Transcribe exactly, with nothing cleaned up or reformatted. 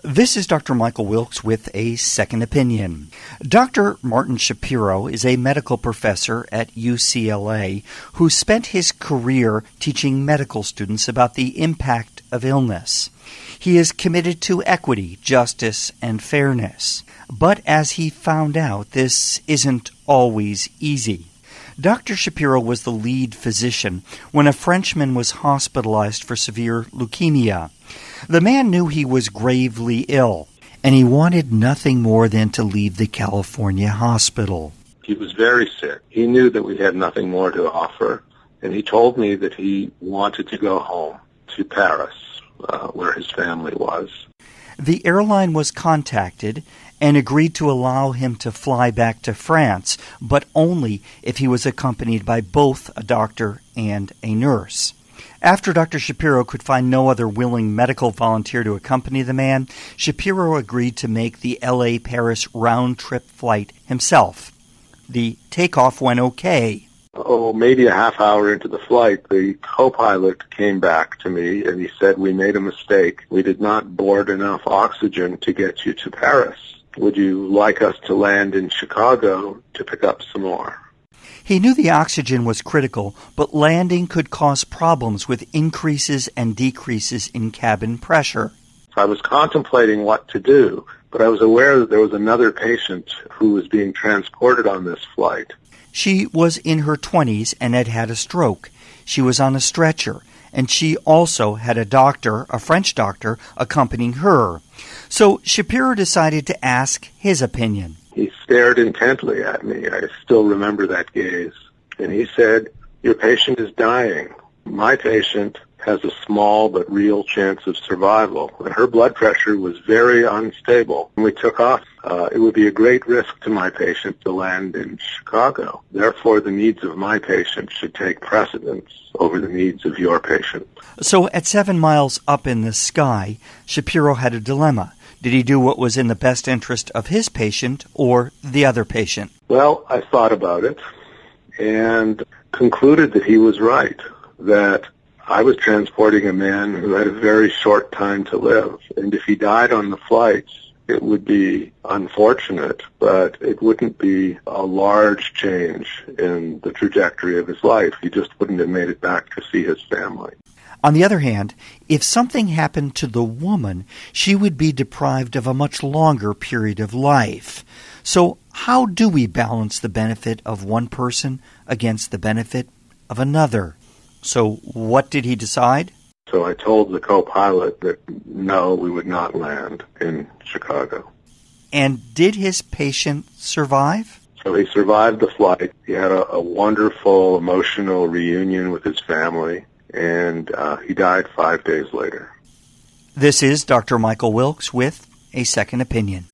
This is Doctor Michael Wilkes with a second opinion. Doctor Martin Shapiro is a medical professor at U C L A who spent his career teaching medical students about the impact of illness. He is committed to equity, justice, and fairness. But as he found out, this isn't always easy. Doctor Shapiro was the lead physician when a Frenchman was hospitalized for severe leukemia. The man knew he was gravely ill, and he wanted nothing more than to leave the California hospital. He was very sick. He knew that we had nothing more to offer, and he told me that he wanted to go home to Paris, uh, where his family was. The airline was contacted and agreed to allow him to fly back to France, but only if he was accompanied by both a doctor and a nurse. After Doctor Shapiro could find no other willing medical volunteer to accompany the man, Shapiro agreed to make the L A Paris round-trip flight himself. The takeoff went okay. Oh, maybe a half hour into the flight, the co-pilot came back to me and he said, "We made a mistake. We did not board enough oxygen to get you to Paris. Would you like us to land in Chicago to pick up some more?" He knew the oxygen was critical, but landing could cause problems with increases and decreases in cabin pressure. I was contemplating what to do, but I was aware that there was another patient who was being transported on this flight. She was in her twenties and had had a stroke. She was on a stretcher, and she also had a doctor, a French doctor, accompanying her. So Shapiro decided to ask his opinion. He stared intently at me. I still remember that gaze. And he said, "Your patient is dying. My patient has a small but real chance of survival." And her blood pressure was very unstable. When we took off, uh, it would be a great risk to my patient to land in Chicago. Therefore, the needs of my patient should take precedence over the needs of your patient. So at seven miles up in the sky, Shapiro had a dilemma. Did he do what was in the best interest of his patient or the other patient? Well, I thought about it and concluded that he was right, that I was transporting a man who had a very short time to live. And if he died on the flight, it would be unfortunate, but it wouldn't be a large change in the trajectory of his life. He just wouldn't have made it back to see his family. On the other hand, if something happened to the woman, she would be deprived of a much longer period of life. So how do we balance the benefit of one person against the benefit of another? So what did he decide? So I told the co-pilot that no, we would not land in Chicago. And did his patient survive? So he survived the flight. He had a, a wonderful emotional reunion with his family. And uh, he died five days later. This is Doctor Michael Wilkes with a second opinion.